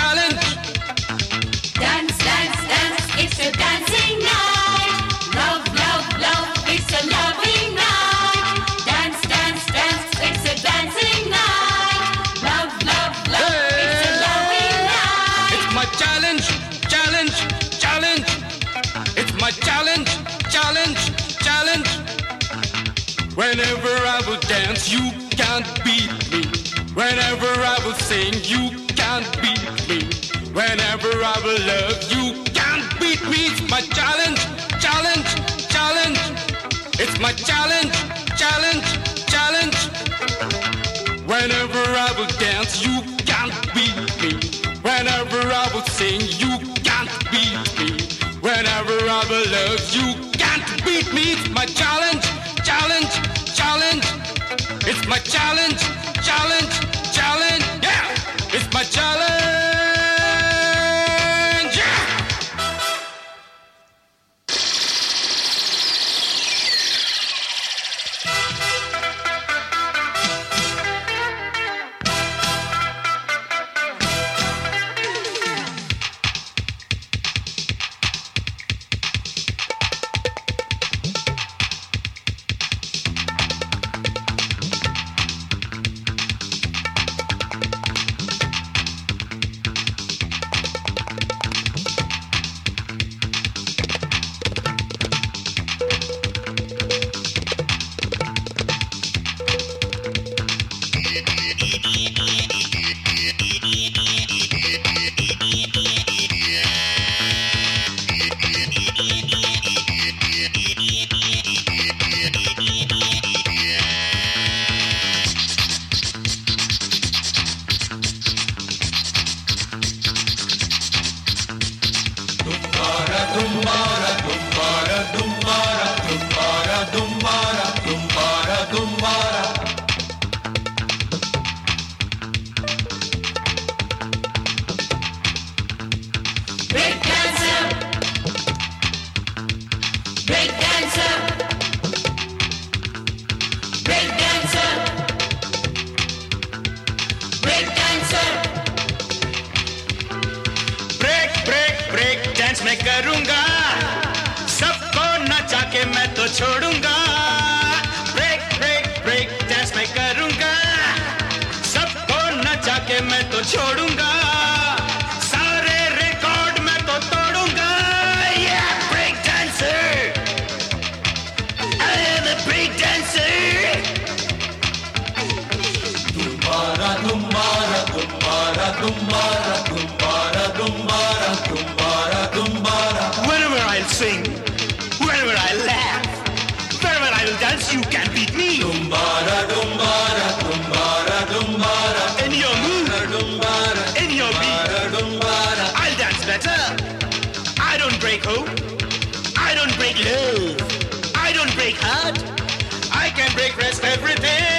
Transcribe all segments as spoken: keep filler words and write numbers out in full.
challenge. Dance, dance, dance, it's a dancing night. Love, love, love, it's a loving night. Dance, dance, dance, it's a dancing night. Love, love, love, it's a loving night. It's my challenge, challenge, challenge. It's my challenge, challenge, challenge. Whenever I will dance, you can't beat me. Whenever I will sing, you can't beat me. Whenever I will love, you can't beat me. It's my challenge, challenge, challenge. It's my challenge, challenge, challenge. Whenever I will dance, you can't beat me. Whenever I will sing, you can't beat me. Whenever I will love, you can't beat me. It's my challenge, challenge, challenge. It's my challenge, challenge, challenge. Yeah, it's my challenge. मैं करूंगा सबको नचा के मैं तो छोड़ूंगा break break break dance मैं करूंगा सबको नचा के मैं तो छोड़ूंगा सारे रिकॉर्ड मैं तो तोड़ूंगा yeah break dancer I am a break dancer तुम्हारा तुम्हारा तुम्हारा तुम्हारा तुम्हारा तुम्हारा तुम्हारा तुम्हारा whenever I'll sing whenever I laugh wherever I will dance you can't beat me तुम्हारा तुम्हारा तुम्हारा तुम्हारा in your mood तुम्हारा in your beat तुम्हारा I'll dance better I don't break hope I don't break love I don't break heart I can break rest everything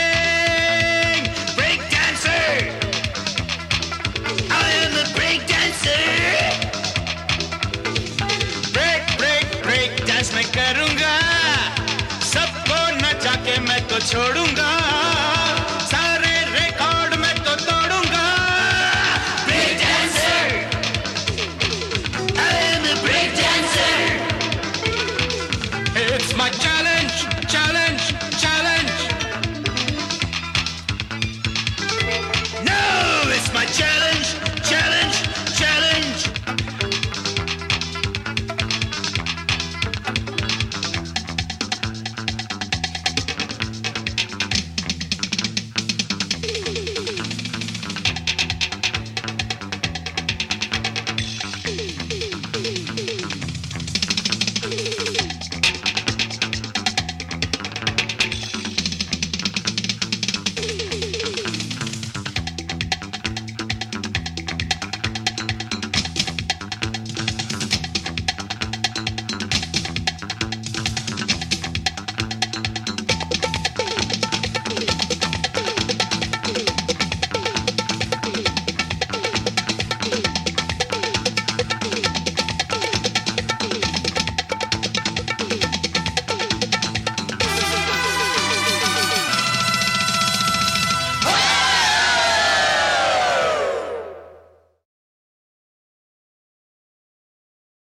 मैं करूंगा सबको नचा के मैं तो छोड़ूंगा सारे रिकॉर्ड मैं तो तोड़ूंगा break dancer I am a break dancer It's my